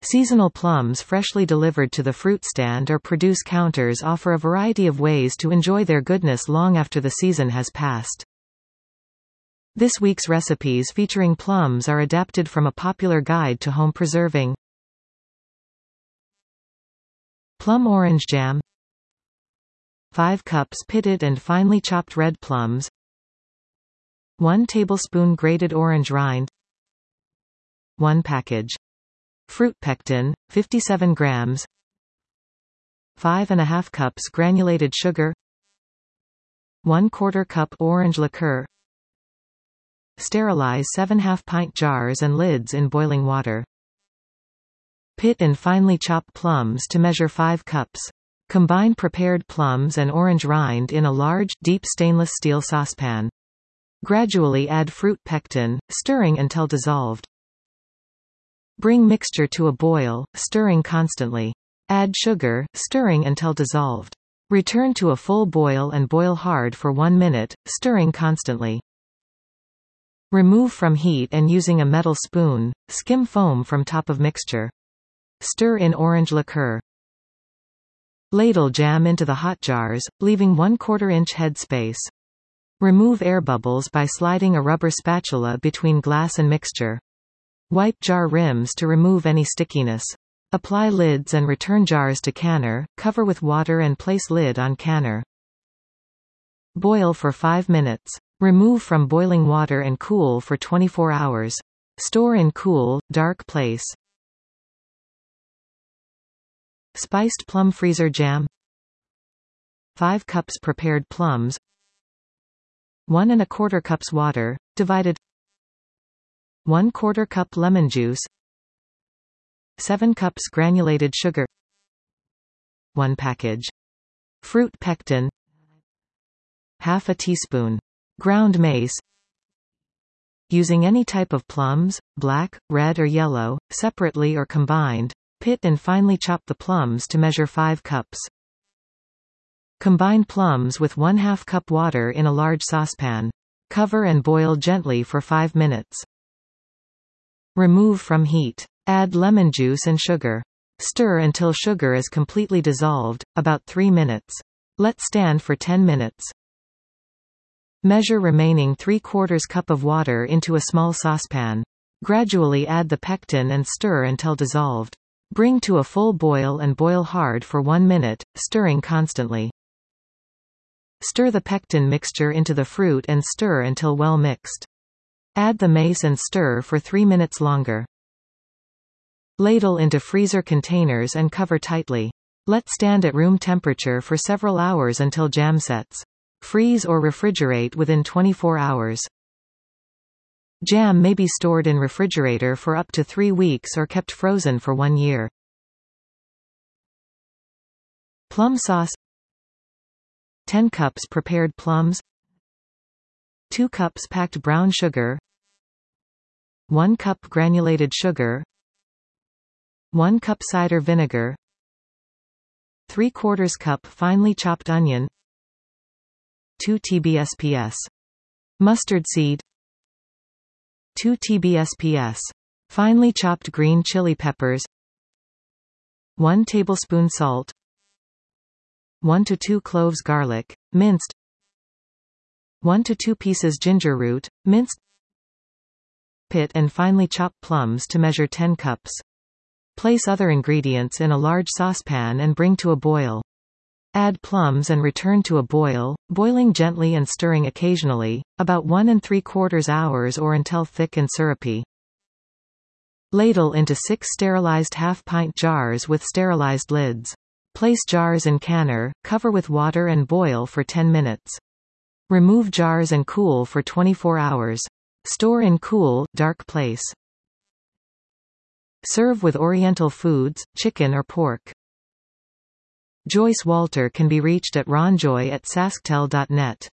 Seasonal plums freshly delivered to the fruit stand or produce counters offer a variety of ways to enjoy their goodness long after the season has passed. This week's recipes featuring plums are adapted from a popular guide to home preserving. Plum orange jam. 5 cups pitted and finely chopped red plums. 1 tablespoon grated orange rind. 1 package. Fruit pectin, 57 grams. 5½ cups granulated sugar. 1/4 cup orange liqueur. Sterilize 7 half-pint jars and lids in boiling water. Pit and finely chop plums to measure 5 cups. Combine prepared plums and orange rind in a large, deep stainless steel saucepan. Gradually add fruit pectin, stirring until dissolved. Bring mixture to a boil, stirring constantly. Add sugar, stirring until dissolved. Return to a full boil and boil hard for 1 minute, stirring constantly. Remove from heat and using a metal spoon, skim foam from top of mixture. Stir in orange liqueur. Ladle jam into the hot jars, leaving 1/4 inch head space. Remove air bubbles by sliding a rubber spatula between glass and mixture. Wipe jar rims to remove any stickiness. Apply lids and return jars to canner, cover with water and place lid on canner. Boil for 5 minutes. Remove from boiling water and cool for 24 hours. Store in cool, dark place. Spiced plum freezer jam. 5 cups prepared plums. 1¼ cups water, divided. 1/4 cup lemon juice. 7 cups granulated sugar. 1 package. Fruit pectin. ½ teaspoon. Ground mace. Using any type of plums, black, red or yellow, separately or combined, pit and finely chop the plums to measure 5 cups. Combine plums with 1/2 cup water in a large saucepan. Cover and boil gently for 5 minutes. Remove from heat. Add lemon juice and sugar. Stir until sugar is completely dissolved, about 3 minutes. Let stand for 10 minutes. Measure remaining 3/4 cup of water into a small saucepan. Gradually add the pectin and stir until dissolved. Bring to a full boil and boil hard for 1 minute, stirring constantly. Stir the pectin mixture into the fruit and stir until well mixed. Add the mace and stir for 3 minutes longer. Ladle into freezer containers and cover tightly. Let stand at room temperature for several hours until jam sets. Freeze or refrigerate within 24 hours. Jam may be stored in refrigerator for up to 3 weeks or kept frozen for 1 year. Plum sauce. 10 cups prepared plums. 2 cups packed brown sugar. 1 cup granulated sugar. 1 cup cider vinegar. 3/4 cup finely chopped onion. 2 tbsps. Mustard seed. 2 tbsps. Finely chopped green chili peppers. 1 tablespoon salt. 1 to 2 cloves garlic, minced. 1 to 2 pieces ginger root, minced. Pit and finely chop plums to measure 10 cups. Place other ingredients in a large saucepan and bring to a boil. Add plums and return to a boil, boiling gently and stirring occasionally, about 1 3/4 hours or until thick and syrupy. Ladle into 6 sterilized half-pint jars with sterilized lids. Place jars in canner, cover with water and boil for 10 minutes. Remove jars and cool for 24 hours. Store in cool, dark place. Serve with Oriental foods, chicken or pork. Joyce Walter can be reached at ronjoy@sasktel.net.